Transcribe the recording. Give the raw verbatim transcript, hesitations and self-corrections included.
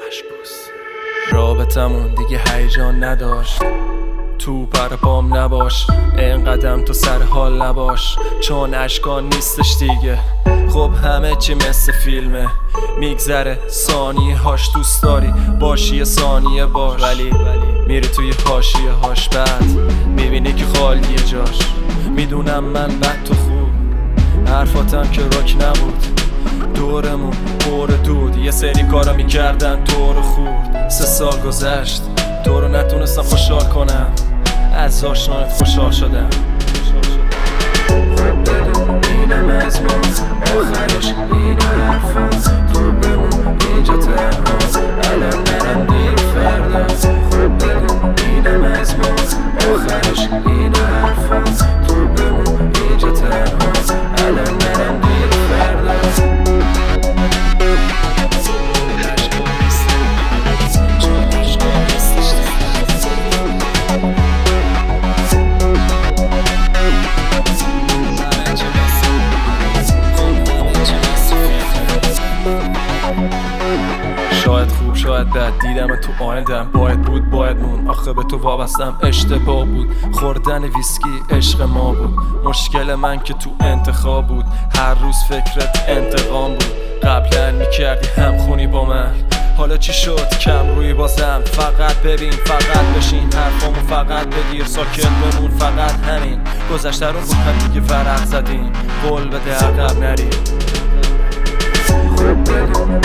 رابطمون دیگه هیجان نداشت، تو پر پام نباش، این قدم تو سر حال نباش، چون اشکان نیستش دیگه. خب همه چی مثل فیلمه، میگذره ثانیه هاش، دوست داری باشی یه ثانیه باش، ولی میری توی حاشیه هاش، بعد میبینی که خالیه جاش. میدونم من بد تو خوب، حرفاتم که راک نبود، دورمون پر دود، یه سری کارا میکردن دور خورد. سه سال گذشت تو رو نتونستم خوشحال کنم، از آشنایت خوشحال شدم. خب بدون اینم از ما، آخرش این حرفا، تو بمون اینجا تنها، الان نرم دیر فردا. خب بدون اینم از ما، آخرش این حرفا، تو بمون اینجا تنها، الان نرم دیر فردا. شاید خوب شاید بد، دیدم تو آیندم، باید بود باید مون، آخه به تو وابستم اشتباه بود. خوردن ویسکی عشق ما بود، مشکل من که تو انتخاب بود، هر روز فکرت انتقام بود. قبلا میکردی همخونی با من، حالا چی شد کم روی بازم. فقط ببین فقط بشین، حرفامو فقط بگیر، ساکت بمون، فقط همین. گذشته رو بود هم دیگه ورق زدیم، قول بده عقب نریم. خب بدون